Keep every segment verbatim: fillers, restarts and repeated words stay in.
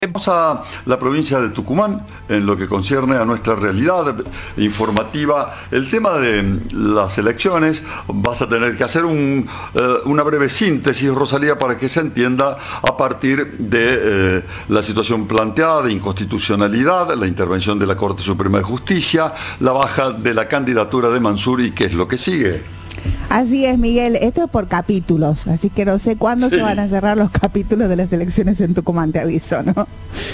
Vamos a la provincia de Tucumán, en lo que concierne a nuestra realidad informativa. El tema de las elecciones, vas a tener que hacer un, eh, una breve síntesis, Rosalía, para que se entienda a partir de eh, la situación planteada de inconstitucionalidad, la intervención de la Corte Suprema de Justicia, la baja de la candidatura de Mansur y qué es lo que sigue. Así es, Miguel, esto es por capítulos, así que no sé cuándo sí. se van a cerrar los capítulos de las elecciones en Tucumán, te aviso, ¿no?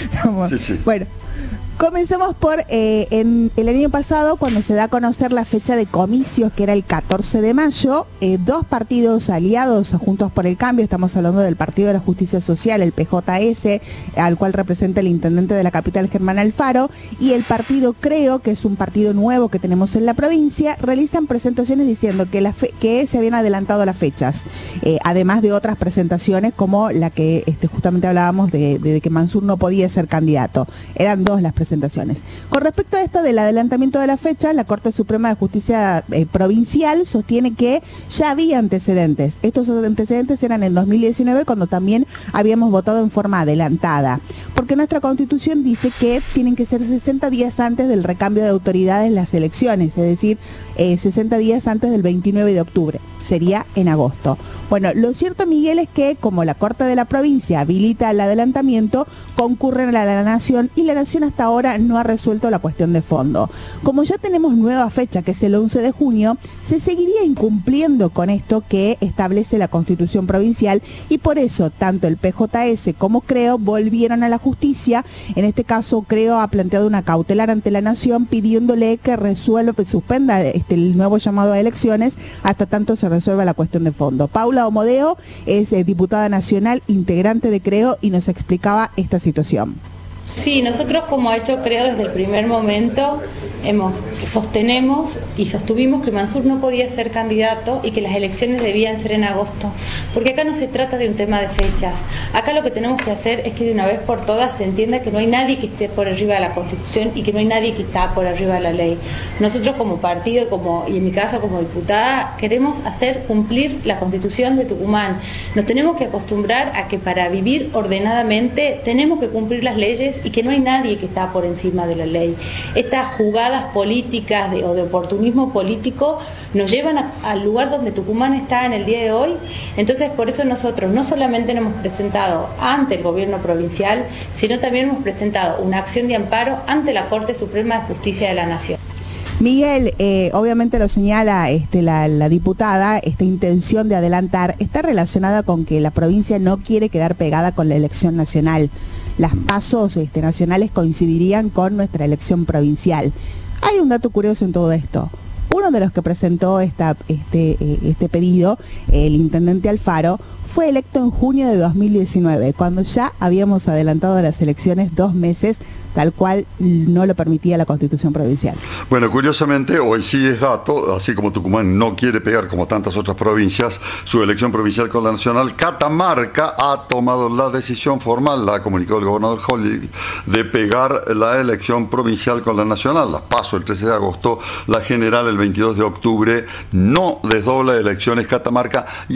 Sí, sí. Bueno, comencemos por eh, en el año pasado, cuando se da a conocer la fecha de comicios, que era el catorce de mayo, eh, dos partidos aliados, Juntos por el Cambio, estamos hablando del Partido de la Justicia Social, el P J S, al cual representa el intendente de la capital, Germán Alfaro, y el partido Creo, que es un partido nuevo que tenemos en la provincia, realizan presentaciones diciendo que, la fe que se habían adelantado las fechas, eh, además de otras presentaciones como la que este, justamente hablábamos de, de, de que Mansur no podía ser candidato. Eran dos las presentaciones. presentaciones. Con respecto a esto del adelantamiento de la fecha, la Corte Suprema de Justicia eh, Provincial sostiene que ya había antecedentes. Estos antecedentes eran en dos mil diecinueve, cuando también habíamos votado en forma adelantada, porque nuestra Constitución dice que tienen que ser sesenta días antes del recambio de autoridades las elecciones, es decir, eh, sesenta días antes del veintinueve de octubre, sería en agosto. Bueno, lo cierto, Miguel, es que como la Corte de la Provincia habilita el adelantamiento, concurren a la Nación y la Nación hasta ahora no ha resuelto la cuestión de fondo. Como ya tenemos nueva fecha, que es el once de junio, se seguiría incumpliendo con esto que establece la Constitución Provincial, y por eso tanto el P J S como Creo volvieron a la justicia. En este caso, Creo ha planteado una cautelar ante la Nación pidiéndole que resuelva, que suspenda este, el nuevo llamado a elecciones hasta tanto se resuelva la cuestión de fondo. Paula Omodeo es eh, diputada nacional, integrante de Creo, y nos explicaba esta situación. Sí, nosotros, como ha hecho Creo desde el primer momento, hemos, sostenemos y sostuvimos que Mansur no podía ser candidato y que las elecciones debían ser en agosto, porque acá no se trata de un tema de fechas. Acá lo que tenemos que hacer es que de una vez por todas se entienda que no hay nadie que esté por arriba de la Constitución y que no hay nadie que está por arriba de la ley. Nosotros como partido, como, y en mi caso como diputada, queremos hacer cumplir la Constitución de Tucumán. Nos tenemos que acostumbrar a que para vivir ordenadamente tenemos que cumplir las leyes y que no hay nadie que está por encima de la ley. Estas jugadas políticas de, o de oportunismo político nos llevan a, al lugar donde Tucumán está en el día de hoy. Entonces, por eso nosotros no solamente nos hemos presentado ante el gobierno provincial, sino también hemos presentado una acción de amparo ante la Corte Suprema de Justicia de la Nación. Miguel, eh, obviamente lo señala este, la, la diputada, esta intención de adelantar está relacionada con que la provincia no quiere quedar pegada con la elección nacional. Las pasos este, nacionales coincidirían con nuestra elección provincial. Hay un dato curioso en todo esto. Uno de los que presentó esta, este, eh, este pedido, el intendente Alfaro, fue electo en junio de dos mil diecinueve, cuando ya habíamos adelantado las elecciones dos meses, tal cual no lo permitía la Constitución Provincial. Bueno, curiosamente, hoy sí es dato, así como Tucumán no quiere pegar como tantas otras provincias su elección provincial con la nacional, Catamarca ha tomado la decisión formal, la ha comunicado el gobernador Holly, de pegar la elección provincial con la nacional. Las PASO el trece de agosto, la general el veintidós de octubre, no desdobla elecciones Catamarca.